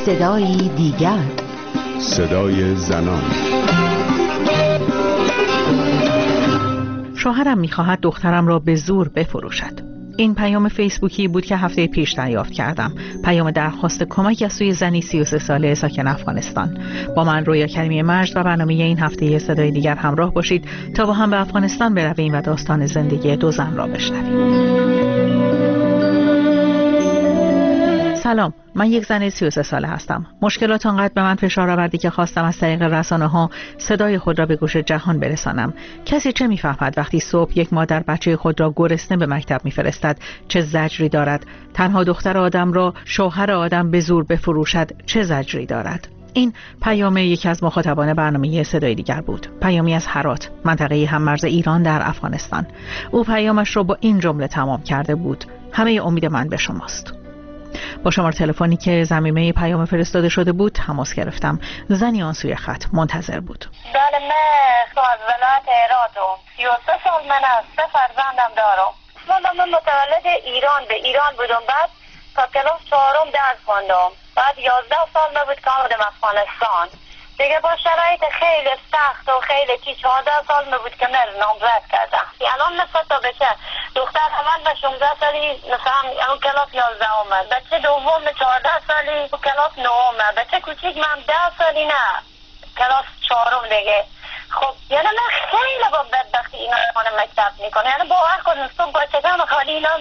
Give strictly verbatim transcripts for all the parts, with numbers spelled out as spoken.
صدایی دیگر، صدای زنان. شوهرم می‌خواهد دخترم را به زور بفروشد. این پیام فیسبوکی بود که هفته پیش دریافت کردم. پیام درخواست کمک از سوی زنی سی و سه ساله ساکن افغانستان. با من رویا کریمی مجد و برنامه این هفته صدای دیگر همراه باشید تا با هم به افغانستان برویم و داستان زندگی دو زن را بشنویم. سلام، من یک زن سی و سه ساله هستم. مشکلات آنقدر به من فشار آوردی که خواستم از طریق رسانه‌ها صدای خود را به گوش جهان برسانم. کسی چه می‌فهمد وقتی صبح یک مادر بچه خود را گرسنه به مکتب می‌فرستد چه زجری دارد؟ تنها دختر آدم را شوهر آدم به زور بفروشد چه زجری دارد؟ این پیام یکی از مخاطبان برنامه صدای دیگر بود. پیامی از هرات، منطقه هممرز ایران در افغانستان. او پیامش را با این جمله تمام کرده بود: همه امید من به شماست. با شماره تلفنی که ضمیمه پیام فرستاده شده بود تماس گرفتم. زنی آن سوی خط منتظر بود. بله، من از ولایت هراتم. سی و سه سال من از سه فرزندم دارم. من متولد ایران به ایران بودم. بعد تا کلاس چهارم درس خوندم. بعد یازده سال من بود که آمدم افغانستان. دیگه با شرایط خیلی سخت و خیلی کی چهارده سال می بود که من نامزد کردم. الان مثلا تا بچه دختر اول به شانزده سالی مثلا اون کلاس یازده اومد، بچه دوم چهارده سالی کلاس نه اومد، بچه کوچیک من ده سالی نه کلاس چهارم دیگه. خب یعنی من خیلی با بدبختی اینا روانه مکتب میکنه. یعنی باور کنم صبح با چکم خالی اینا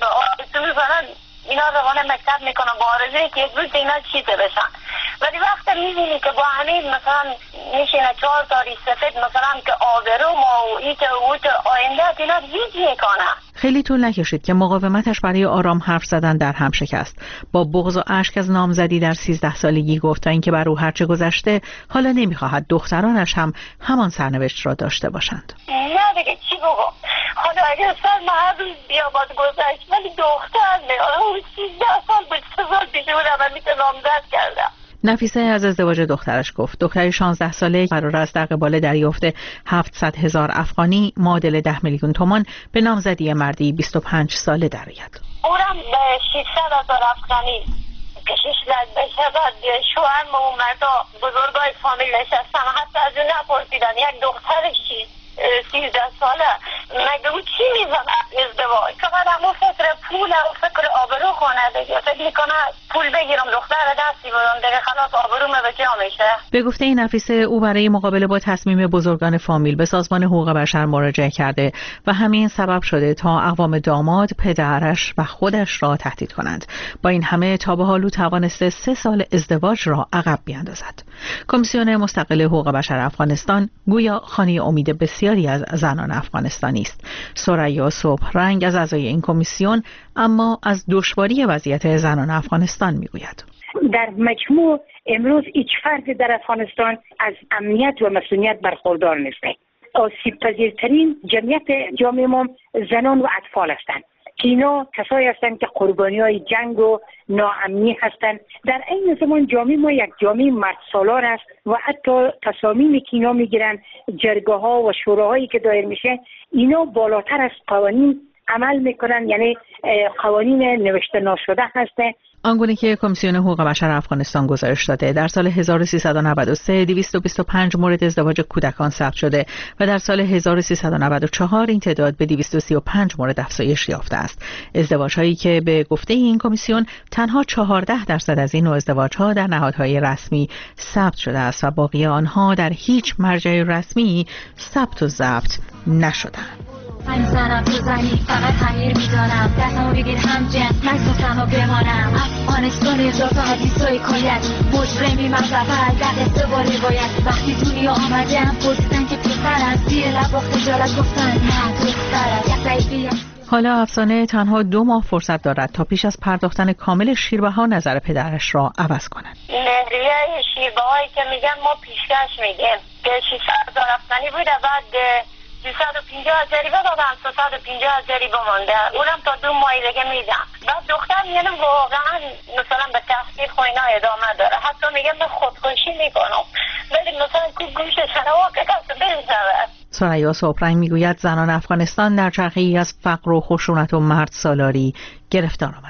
میزنن اینا روانه مکتب میکنن با آرزوی که یک روز اینا چیزه بشن. ولی وقتی میبینی که با همین مثلا میشینه چهار تاری سفید مثلا که آبرو ما و ایت و اوت آینده اینا هیچ میکنه. خیلی طول نکشید که مقاومتش برای آرام حرف زدن در هم شکست. با بغض و اشک از نامزدی در سیزده سالگی گفت تا اینکه بر او هرچه گذشته حالا نمیخواهد دخترانش هم همان سرنوشت را داشته باشند. نه دیگه چی بگم، حالا اگر سر من هر روز بیاباد گذشت ولی دختر میاره اون سیزده سال بود، سه سال پیش بودم و میتونه نامزد کردم. نفیسه از ازدواج دخترش گفت. دختری شانزده ساله قرار است در قبال دریافت هفتصد هزار افغانی معادل ده میلیون تومان به نامزدی مردی بیست و پنج ساله درآید. اونم به ششصد هزار افغانی کشش لد بشه. بعد شوهر و مردا بزرگای فامیل نشستن حتی از اون نپرسیدن یک دخترشی سیزده ساله مگه او چی میزن ازدواج؟ فقط همون فکر پول و فکر آبرو خونه دیگه. فکر میکنه پول بگیرم دختر دستی بدم دیگه خلاص آبروم به جا میشه. به گفته این نفیسه او برای مقابله با تصمیم بزرگان فامیل به سازمان حقوق بشر مراجعه کرده و همین سبب شده تا اقوام داماد پدرش و خودش را تهدید کنند. با این همه تا به حال او توانسته سه سال ازدواج را عقب بیاندازد. کمیسیون مستقل حقوق بشر افغانستان گویا خانه امید بسیاری از زنان افغانستانی است. ثریا صبح رنگ از اعضای این کمیسیون اما از دشواری وضعیت زنان افغانستان میگوید. در مجموع امروز هیچ فردی در افغانستان از امنیت و مسئولیت برخوردار نیست. آسیب پذیرترین جمعیت جامعه ما زنان و اطفال هستند. اینا کسایی هستند که قربانی های جنگ و ناامنی هستند. در این زمان جامعه ما یک جامعه مردسالار است و حتی تصامیمی که اینا میگیرن، جرگه ها و شوراهایی که دایر میشه، اینا بالاتر از قوانین عمل میکنن، یعنی قوانین نوشته نشده هسته. آنگونه که کمیسیون حقوق بشر افغانستان گزارش داده در سال هزار و سیصد و نود و سه دویست و بیست و پنج مورد ازدواج کودکان ثبت شده و در سال هزار و سیصد و نود و چهار این تعداد به دویست و سی و پنج مورد افزایش یافته است. ازدواج‌هایی که به گفته این کمیسیون تنها چهارده درصد از این نوع ازدواج‌ها در نهادهای رسمی ثبت شده است و باقی آنها در هیچ مرجع رسمی ثبت و ضبط نشده‌اند. من زنم تو زنی فقط خمیر میدانم دستمو بگیر هم جنس مکسوسم و بمانم افغانستان اجراف حدیثای کایت مجرمی مغزفر در استواری باید وقتی دنیا آمدم پرسیدن که پسر از زیر لب و خجالت گفتن نه دختر یک ضعیفی. حالا افسانه تنها دو ماه فرصت دارد تا پیش از پرداختن کامل شیربها نظر پدرش را عوض کند. مهریه شیربهایی که میگن ما پیشکش میگیم که ششصد هزار افغانی بوده، بعد دویست و پنجاه هزاری بدادم، سیصد و پنجاه هزاری بمانده، اونم تا دو ماه دیگه میدم. بعد دختر میگم واقعا مثلا به تحصیل خو اینا ادامه داره، حتی میگم من خودکشی میکنم ولی مثلا کو گوشش نوا که کس بریزه. ثریا صبحرنگ میگوید زنان افغانستان در چرخه‌ای از فقر و خشونت و مرد سالاری گرفتار آمدند.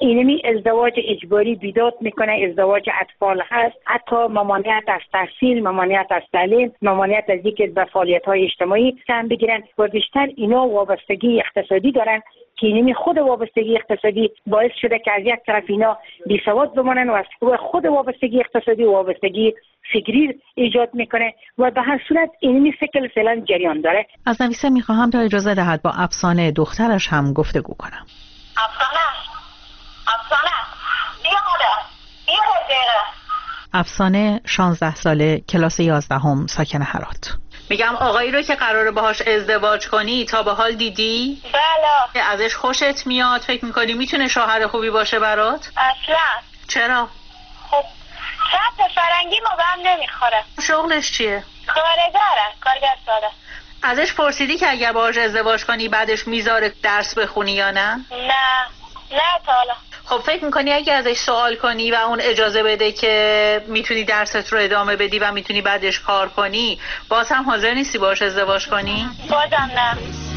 اینمی ازدواج اجباری بیداد میکنه، ازدواج اطفال هست، حتی ممانعت از تحصیل، ممانعت از تعلیم، ممانعت از اینکه به فعالیت های اجتماعی سهم بگیرن و بیشتر اینا وابستگی اقتصادی دارن که اینمی خود وابستگی اقتصادی باعث شده که از یک طرف اینا بی سواد بمانن و از خود وابستگی اقتصادی و وابستگی فکری ایجاد میکنه و به هر صورت اینمی فکر فعلا جریان داره. از نویسه میخواهم تا اجازه دهد با افسانه دخترش هم گفتگو کنم. افسانه افسانه بیا مادر بیا مادر. افسانه شانزده ساله، کلاس یازدهم، ساکن هرات. میگم آقایی رو که قراره باهاش ازدواج کنی تا به حال دیدی؟ بله. ازش خوشت میاد؟ فکر میکنی میتونه شوهر خوبی باشه برات؟ اصلا. چرا؟ خب شب فرنگی ما به هم نمیخوره. شغلش چیه؟ کارگره، کارگر ساده. ازش پرسیدی که اگر باهاش ازدواج کنی بعدش میذاره درس بخونی یا نه؟ نه نه تا حالا. خب فکر میکنی اگه ازش سوال کنی و اون اجازه بده که میتونی درست رو ادامه بدی و میتونی بعدش کار کنی، باز هم حاضر نیستی باهاش ازدواج کنی؟ بازم نه.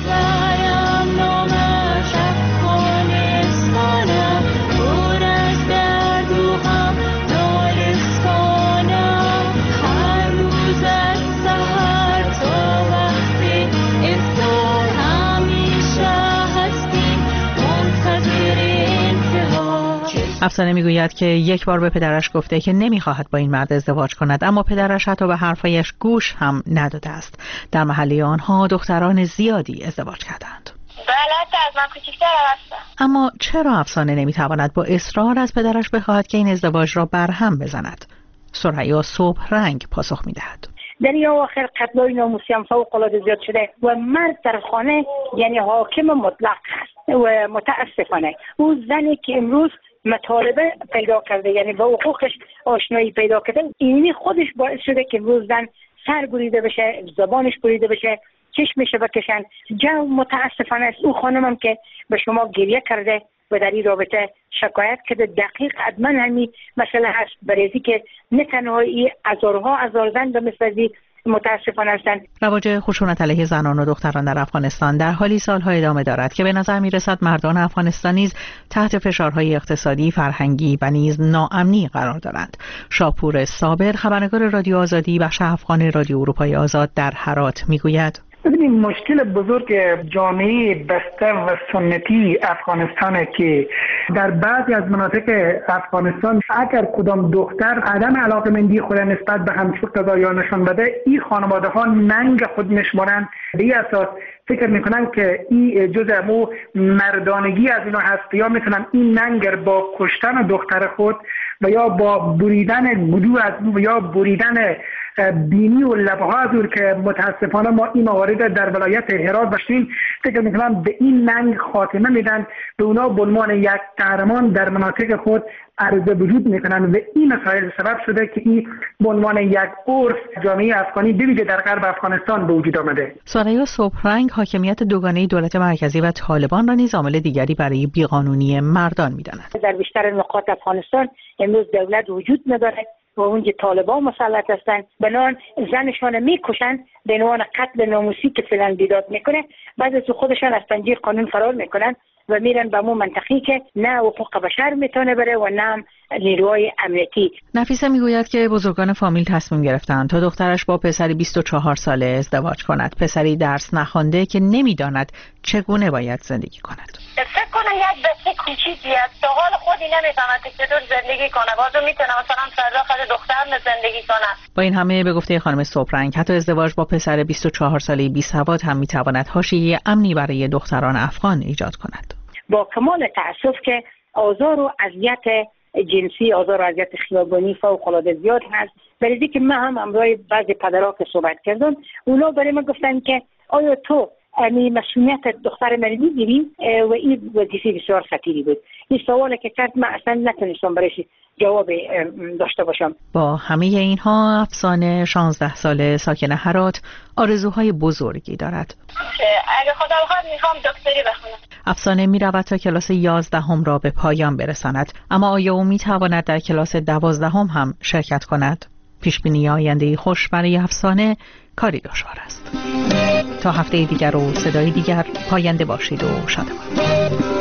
افسانه میگوید که یک بار به پدرش گفته که نمیخواهد با این مرد ازدواج کند، اما پدرش حتی به حرفایش گوش هم نداده است. در محله آنها دختران زیادی ازدواج کردند. بله از من کوچیک‌تر هستم. اما چرا افسانه نمیتواند با اصرار از پدرش بخواهد که این ازدواج را برهم بزند؟ ثریا صبح رنگ پاسخ میدهد. در این آخر قتل‌های ناموسی هم فوق‌العاده زیاد شده و مرد در خانه یعنی حاکم مطلق هست و متاسفانه او زنی که امروز مطالبه پیدا کرده یعنی با حقوقش آشنایی پیدا کرده، اینی خودش باعث شده که امروز زن سر بریده بشه، زبانش بریده بشه، چشمش بکشن. جو متاسفانه است. او خانمم که به شما گریه کرده و در این رابطه شکایت کرده دقیق حتما همین مسئله هست، برای که نه تنها هزارها هزار زن به مثل متاسفانه هستند. رواج خشونت علیه زنان و دختران در افغانستان در حالی سالها ادامه دارد که به نظر میرسد مردان افغانستان نیز تحت فشارهای اقتصادی، فرهنگی و نیز ناامنی قرار دارند. شاپور صابر، خبرنگار رادیو آزادی بخش افغان رادیو اروپای آزاد در هرات میگوید: ببینید مشکل بزرگ جامعه بسته و سنتی افغانستانه که در بعضی از مناطق افغانستان اگر کدام دختر عدم علاقه‌مندی خود نسبت به همسر قضایا نشان بده، این خانواده ها ننگ خود میشمارن، به این اساس فکر میکنن که این جزء مو مردانگی از اینا هست، یا میتونن این ننگ با کشتن دختر خود و یا با بریدن گلو از او و یا بریدن بینی و لبها از او که متاسفانه ما این موارد در ولایت هرات داشتیم، فکر میکنم به این ننگ خاتمه میدن، به اونا به عنوان یک قهرمان در مناطق خود عرضه وجود میکنن و این مسائل سبب شده که این به عنوان یک عرف جامعه افغانی بویژه در غرب افغانستان به وجود آمده. ثریا صبحرنگ حاکمیت دوگانه دولت مرکزی و طالبان را نیز عامل دیگری برای بیقانونی مردان میداند. در بیشتر نقاط افغانستان امروز دولت وجود نداره و اونجا طالبان مسلط هستند، بنابراین زنشان میکشن به عنوان قتل ناموسی که فعلا بیداد میکنه، بعد از خودشان از پنجره قانون فرار میکنن و میرن به اون منطقه‌ای که نه حقوق بشر میتونه بره و نه نیروهای امنیتی. نفیسه میگوید که بزرگان فامیل تصمیم گرفتند تا دخترش با پسری بیست و چهار ساله ازدواج کند، پسری درس نخوانده که نمیداند چگونه باید زندگی کند. فکر کنم یک بچه کوچیکی است، تا حال خودی نمیفهمد که چطور زندگی کنه، بازو میتونه مثلا فردا خود دختر زندگی کنه. با این همه به گفته خانم صبحرنگ حتی ازدواج با پسر بیست و چهار ساله بی سواد هم میتواند حاشیه امنی برای دختران افغان ایجاد کند. با کمال تأسف که آزار و اذیت جنسی، آزار و اذیت خیابانی فوق العاده زیاد هست. برای که من هم امروز بعضی پدرها که صحبت کردم، اونا برای من گفتن که آیا تو امی مسئولیت دختر من میگیری؟ و این وظیفه بسیار خطیری بود. این سوالی که کرد من اصلا نتونستم برایش جواب داشته باشم. با همه اینها افسانه شانزده ساله ساکن هرات آرزوهای بزرگی دارد. اگه خدا بخواد میخوام دکتری بخونم. افسانه میرود تا کلاس یازدهم را به پایان برساند، اما آیا او میتواند در کلاس دوازدهم هم شرکت کند؟ پیشبینی آینده خوش برای افسانه کاری دشوار است. تا هفته دیگر و صدای دیگر پاینده باشید و شادمان.